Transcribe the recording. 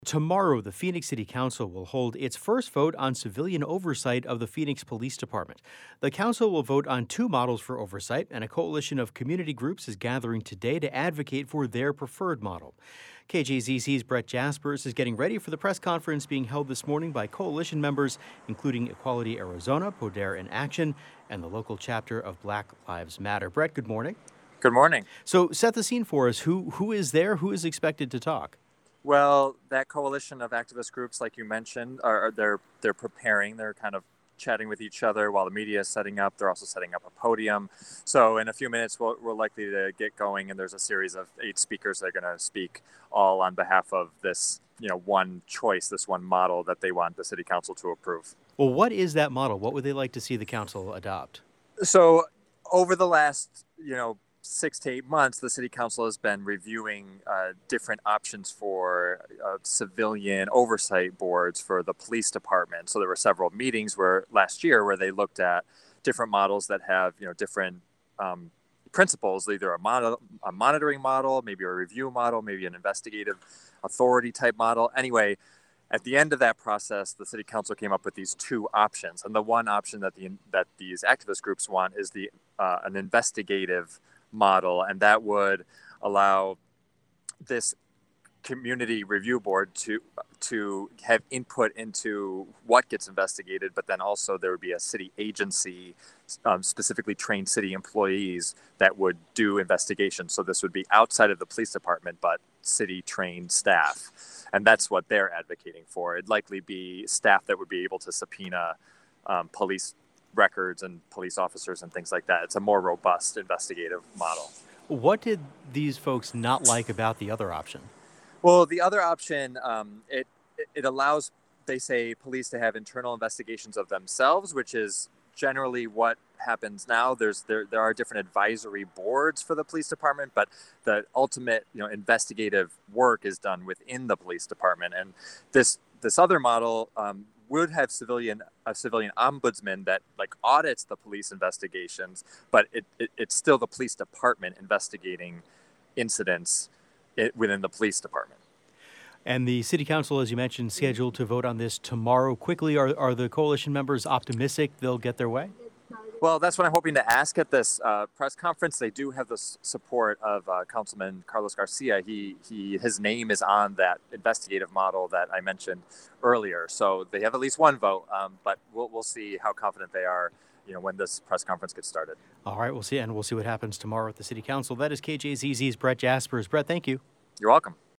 Tomorrow, the Phoenix City Council will hold its first vote on civilian oversight of the Phoenix Police Department. The council will vote on two models for oversight, and a coalition of community groups is gathering today to advocate for their preferred model. KJZZ's Brett Jaspers is getting ready for the press conference being held this morning by coalition members, including Equality Arizona, Poder in Action, and the local chapter of Black Lives Matter. Brett, good morning. Good morning. So set the scene for us. Who is there? Who is expected to talk? Well, that coalition of activist groups, like you mentioned, they're preparing. They're kind of chatting with each other while the media is setting up. They're also setting up a podium. So in a few minutes, we're likely to get going, and there's a series of 8 speakers that are going to speak all on behalf of this, one choice, this one model that they want the city council to approve. Well, what is that model? What would they like to see the council adopt? So over the last, 6 to 8 months, the city council has been reviewing different options for civilian oversight boards for the police department. So there were several meetings last year where they looked at different models that have different principles, either a monitoring model, maybe a review model, maybe an investigative authority type model. Anyway, at the end of that process, the city council came up with these 2 options, and the one option that these activist groups want is an investigative model, and that would allow this community review board to have input into what gets investigated, but then also there would be a city agency, specifically trained city employees that would do investigations. So this would be outside of the police department, but city trained staff. And that's what they're advocating for. It'd likely be staff that would be able to subpoena police records and police officers and things like that. It's a more robust investigative model. What did these folks not like about the other option? Well, the other option, it allows, they say, police to have internal investigations of themselves, which is generally what happens now. There are different advisory boards for the police department, but the ultimate investigative work is done within the police department. And this other model would have a civilian ombudsman that audits the police investigations, but it's still the police department investigating incidents within the police department. And the city council, as you mentioned, scheduled to vote on this tomorrow. Quickly, are the coalition members optimistic they'll get their way? Well, that's what I'm hoping to ask at this press conference. They do have the support of Councilman Carlos Garcia. His name is on that investigative model that I mentioned earlier. So they have at least one vote, but we'll see how confident they are, when this press conference gets started. All right, we'll see what happens tomorrow at the city council. That is KJZZ's Brett Jaspers. Brett, thank you. You're welcome.